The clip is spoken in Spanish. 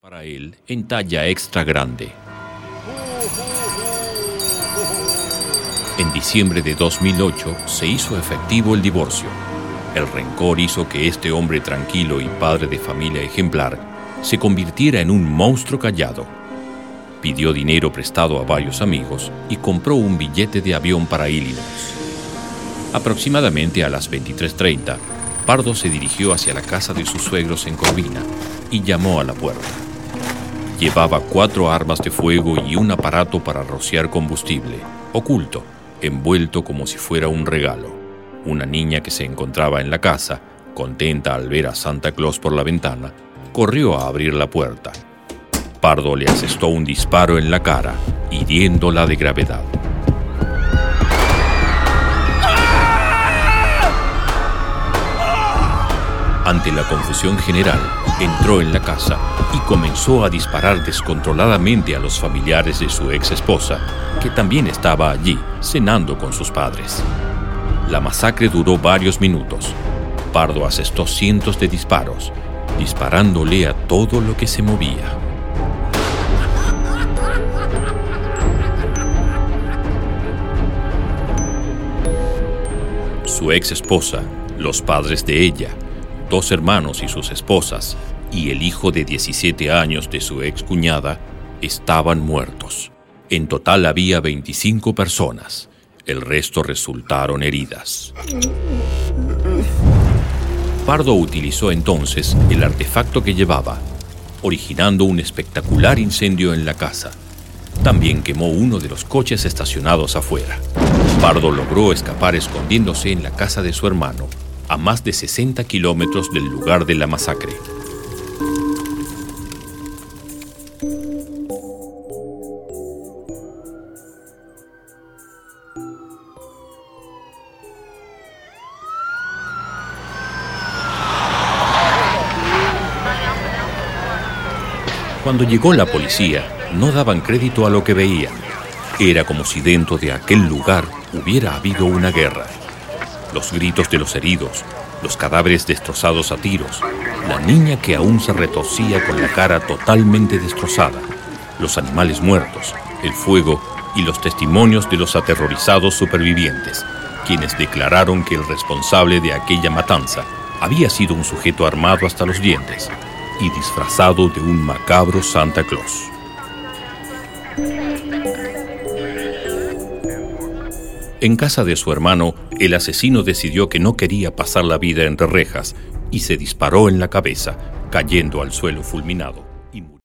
para él en talla extra grande. En diciembre de 2008 se hizo efectivo el divorcio. El rencor hizo que este hombre tranquilo y padre de familia ejemplar se convirtiera en un monstruo callado. Pidió dinero prestado a varios amigos y compró un billete de avión para Illinois. Aproximadamente a las 23:30, Pardo se dirigió hacia la casa de sus suegros en Corvina y llamó a la puerta. Llevaba 4 armas de fuego y un aparato para rociar combustible, oculto, envuelto como si fuera un regalo. Una niña que se encontraba en la casa, contenta al ver a Santa Claus por la ventana, corrió a abrir la puerta. Pardo le asestó un disparo en la cara, hiriéndola de gravedad. Ante la confusión general, entró en la casa y comenzó a disparar descontroladamente a los familiares de su ex esposa, que también estaba allí, cenando con sus padres. La masacre duró varios minutos. Pardo asestó cientos de disparos, disparándole a todo lo que se movía. Su ex esposa, los padres de ella, 2 hermanos y sus esposas, y el hijo de 17 años de su ex cuñada, estaban muertos. En total había 25 personas. El resto resultaron heridas. Pardo utilizó entonces el artefacto que llevaba, originando un espectacular incendio en la casa. También quemó uno de los coches estacionados afuera. Pardo logró escapar escondiéndose en la casa de su hermano, a más de 60 kilómetros del lugar de la masacre. Cuando llegó la policía, no daban crédito a lo que veían. Era como si dentro de aquel lugar hubiera habido una guerra. Los gritos de los heridos, los cadáveres destrozados a tiros, la niña que aún se retorcía con la cara totalmente destrozada, los animales muertos, el fuego y los testimonios de los aterrorizados supervivientes, quienes declararon que el responsable de aquella matanza había sido un sujeto armado hasta los dientes y disfrazado de un macabro Santa Claus. En casa de su hermano, el asesino decidió que no quería pasar la vida entre rejas y se disparó en la cabeza, cayendo al suelo fulminado.